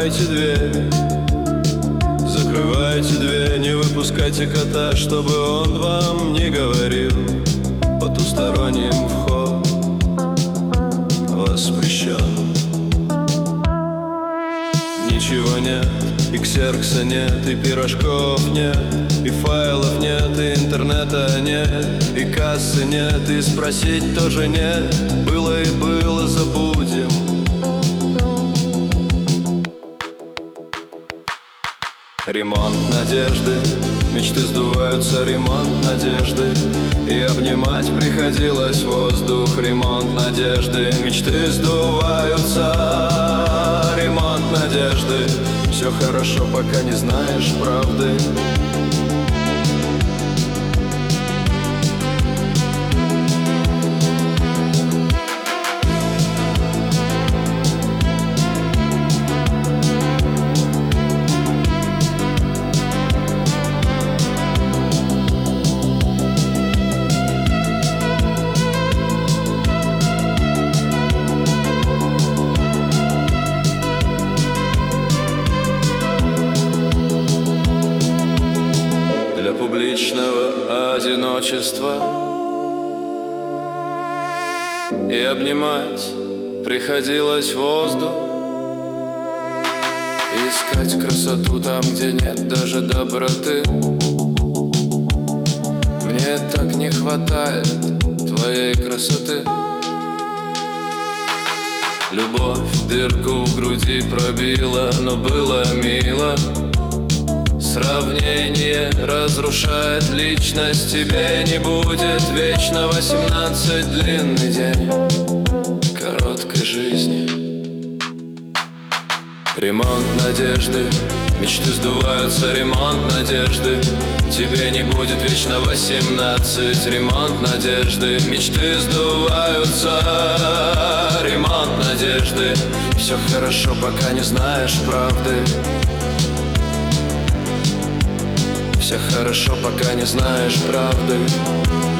закрывайте дверь, закрывайте дверь, не выпускайте кота, чтобы он вам не говорил. Потусторонним вход воспрещен. Ничего нет, и ксеркса нет, и пирожков нет, и файлов нет, и интернета нет, и кассы нет, и спросить тоже нет. Было и было, забудем. Ремонт надежды, мечты сдуваются, ремонт надежды, и обнимать приходилось воздух. Ремонт надежды, мечты сдуваются, ремонт надежды. Все хорошо, пока не знаешь правды. Для публичного одиночества и обнимать приходилось воздух, искать красоту там, где нет даже доброты. Мне так не хватает твоей красоты. Любовь дырку в груди пробила, но было мило. Сравнение разрушает личность. Тебе не будет вечно 18, длинный день короткой жизни. Ремонт надежды, мечты сдуваются, ремонт надежды. Тебе не будет вечно 18, ремонт надежды. Мечты сдуваются, ремонт надежды. Все хорошо, пока не знаешь правды. Все хорошо, пока не знаешь правды.